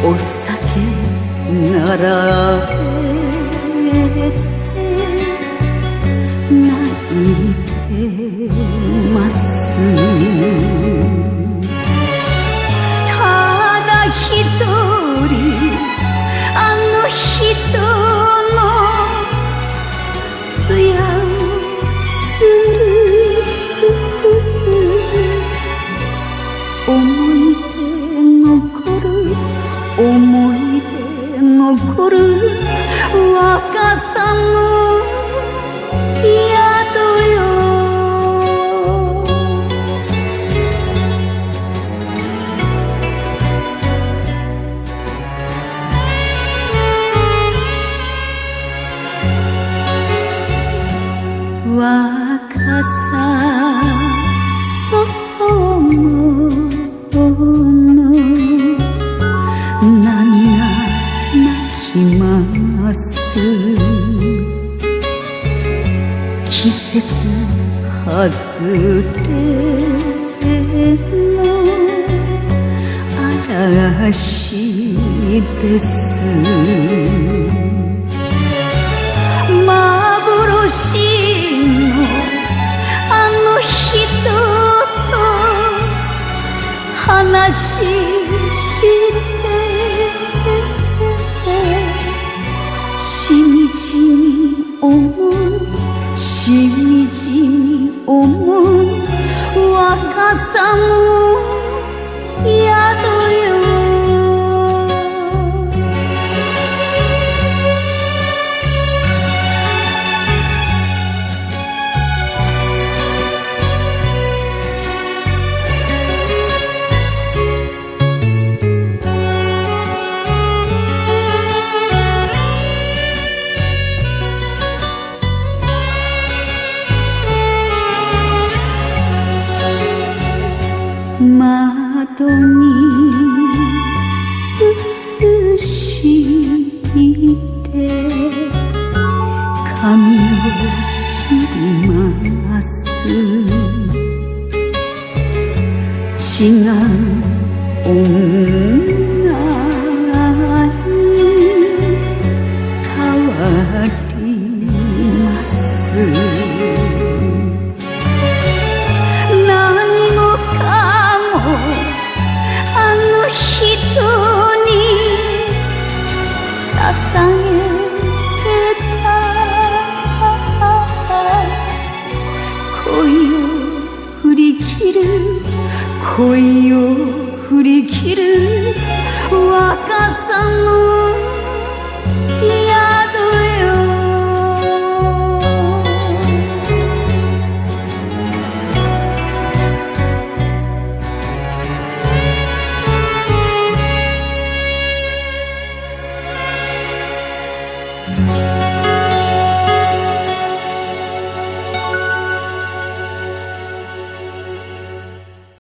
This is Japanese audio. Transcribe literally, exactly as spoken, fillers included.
お酒並べて泣いてますただ一人あの人の艶をする思い出残る思い出残る若さの宿よ若さ外もの波が泣きます季節外れの嵐です幻のあの人と話してしみじみ思うしみじみ思う若さの宿よ窓に映して髪を切ります違う女に変わります何もかもあの人に捧げてた恋を振り切る恋を振り切る若さの